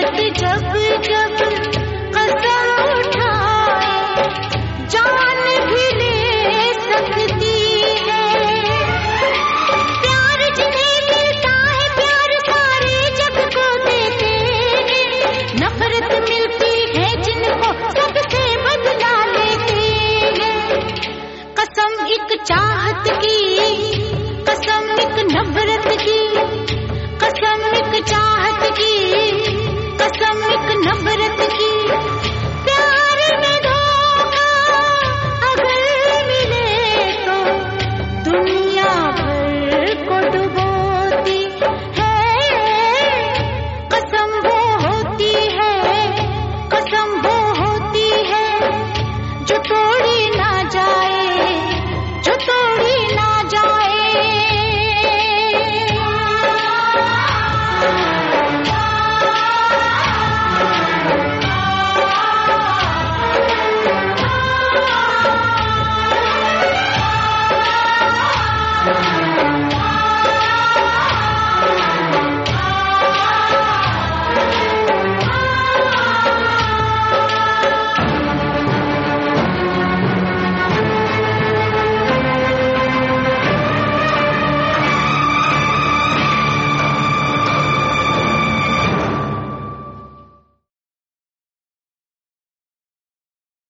जब जब कसम उठाए जान भी ले सकती है। प्यार जिन्हें मिलता है प्यार सारे जग को देते हैं, नफरत मिलती है जिनको सबसे बदला लेते हैं। कसम एक चाहत की, कसम एक नफरत की, कसम एक चाहत की,